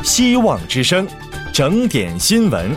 希望之声，整点新闻。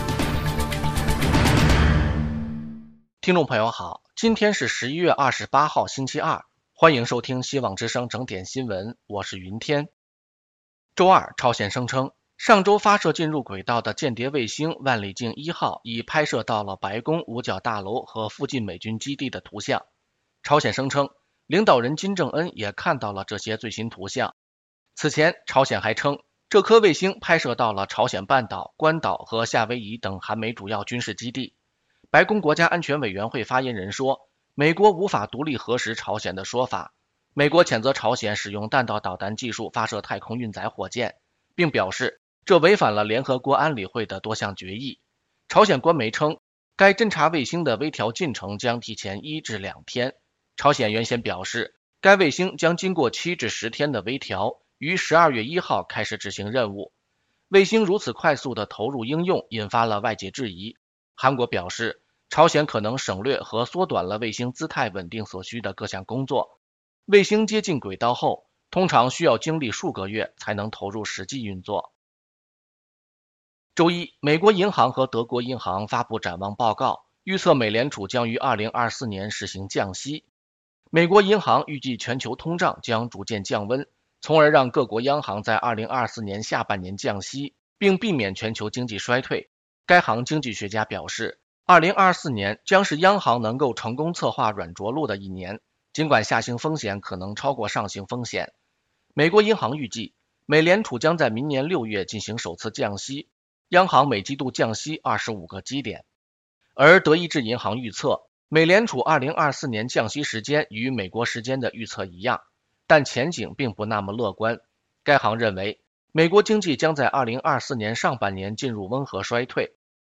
听众朋友好，今天是11月28号星期二，欢迎收听希望之声整点新闻，我是云天。周二，朝鲜声称上周发射进入轨道的间谍卫星万里镜1号已拍摄到了白宫五角大楼和附近美军基地的图像。朝鲜声称领导人金正恩也看到了这些最新图像。此前，朝鲜还称这颗卫星拍摄到了朝鲜半岛、关岛和夏威夷等韩美主要军事基地。白宫国家安全委员会发言人说，美国无法独立核实朝鲜的说法。美国谴责朝鲜使用弹道导弹技术发射太空运载火箭，并表示这违反了联合国安理会的多项决议。朝鲜官媒称，该侦察卫星的微调进程将提前1至2天。朝鲜原先表示，该卫星将经过7至10天的微调，于12月1号开始执行任务。卫星如此快速的投入应用，引发了外界质疑。韩国表示，朝鲜可能省略和缩短了卫星姿态稳定所需的各项工作。卫星接近轨道后，通常需要经历数个月才能投入实际运作。周一，美国银行和德国银行发布展望报告，预测美联储将于2024年实行降息。美国银行预计全球通胀将逐渐降温，从而让各国央行在2024年下半年降息，并避免全球经济衰退。该行经济学家表示，2024年将是央行能够成功策划软着陆的一年，尽管下行风险可能超过上行风险。美国银行预计，美联储将在明年6月进行首次降息，央行每季度降息25个基点。而德意志银行预测，美联储2024年降息时间与美国时间的预测一样，但前景并不那么乐观。该行认为，美国经济将在2024年上半年进入温和衰退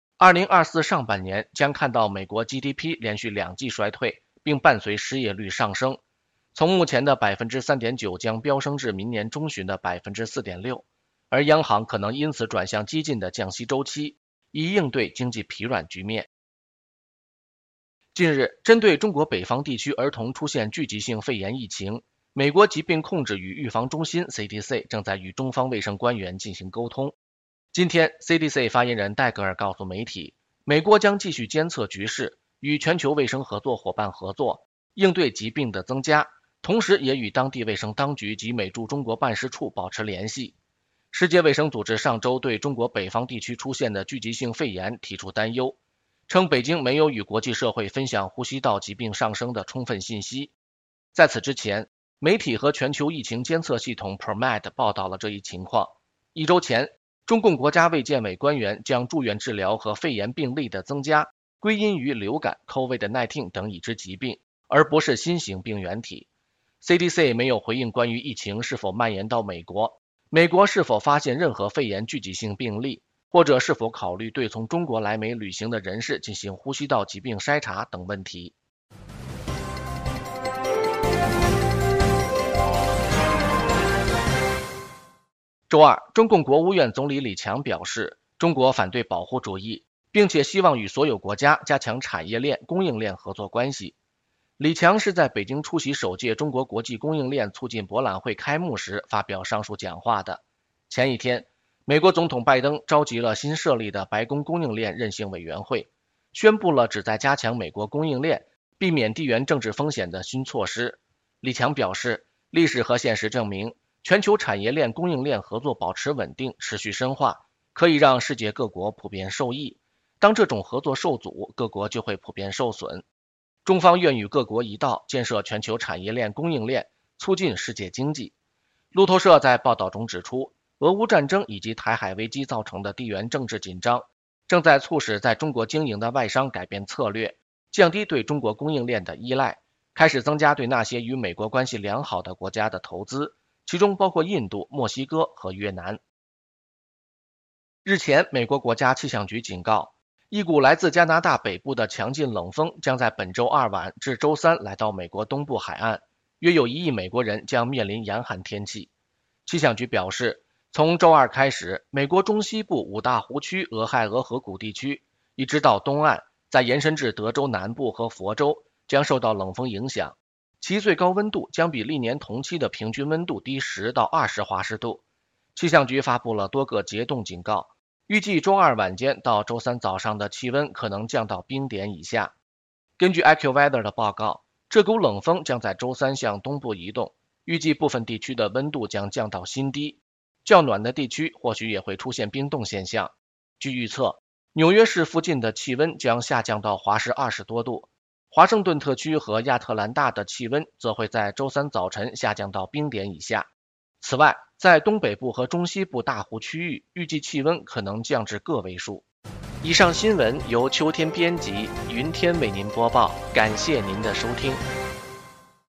，2024上半年将看到美国 GDP 连续2季衰退，并伴随失业率上升，从目前的 3.9% 将飙升至明年中旬的 4.6%， 而央行可能因此转向激进的降息周期，以应对经济疲软局面。近日，针对中国北方地区儿童出现聚集性肺炎疫情，美国疾病控制与预防中心 CDC 正在与中方卫生官员进行沟通。今天 CDC 发言人戴格尔告诉媒体，美国将继续监测局势，与全球卫生合作伙伴合作，应对疾病的增加，同时也与当地卫生当局及美驻中国办事处保持联系。世界卫生组织上周对中国北方地区出现的聚集性肺炎提出担忧，称北京没有与国际社会分享呼吸道疾病上升的充分信息。在此之前，媒体和全球疫情监测系统 PROMED 报道了这一情况。1周前，中共国家卫健委官员将住院治疗和肺炎病例的增加归因于流感 COVID-19 等已知疾病，而不是新型病原体。CDC 没有回应关于疫情是否蔓延到美国，美国是否发现任何肺炎聚集性病例，或者是否考虑对从中国来美旅行的人士进行呼吸道疾病筛查等问题。周二，中共国务院总理李强表示，中国反对保护主义，并且希望与所有国家加强产业链、供应链合作关系。李强是在北京出席首届中国国际供应链促进博览会开幕时发表上述讲话的。前一天，美国总统拜登召集了新设立的白宫供应链韧性委员会，宣布了旨在加强美国供应链、避免地缘政治风险的新措施。李强表示，历史和现实证明，全球产业链供应链合作保持稳定、持续深化，可以让世界各国普遍受益。当这种合作受阻，各国就会普遍受损。中方愿与各国一道建设全球产业链供应链，促进世界经济。路透社在报道中指出，俄乌战争以及台海危机造成的地缘政治紧张，正在促使在中国经营的外商改变策略，降低对中国供应链的依赖，开始增加对那些与美国关系良好的国家的投资，其中包括印度、墨西哥和越南。日前，美国国家气象局警告，一股来自加拿大北部的强劲冷锋将在本周二晚至周三来到美国东部海岸，约有1亿美国人将面临严寒天气。气象局表示，从周二开始，美国中西部五大湖区、俄亥俄河谷地区，一直到东岸，再延伸至德州南部和佛州，将受到冷锋影响，其最高温度将比历年同期的平均温度低10到20华氏度。 气象局发布了多个结冻警告，预计周二晚间到周三早上的气温可能降到冰点以下。根据 AccuWeather 的报告，这股冷锋将在周三向东部移动，预计部分地区的温度将降到新低，较暖的地区或许也会出现冰冻现象。据预测，纽约市附近的气温将下降到华氏20多度，华盛顿特区和亚特兰大的气温则会在周三早晨下降到冰点以下。此外，在东北部和中西部大湖区域，预计气温可能降至个位数。以上新闻由秋天编辑，云天为您播报，感谢您的收听。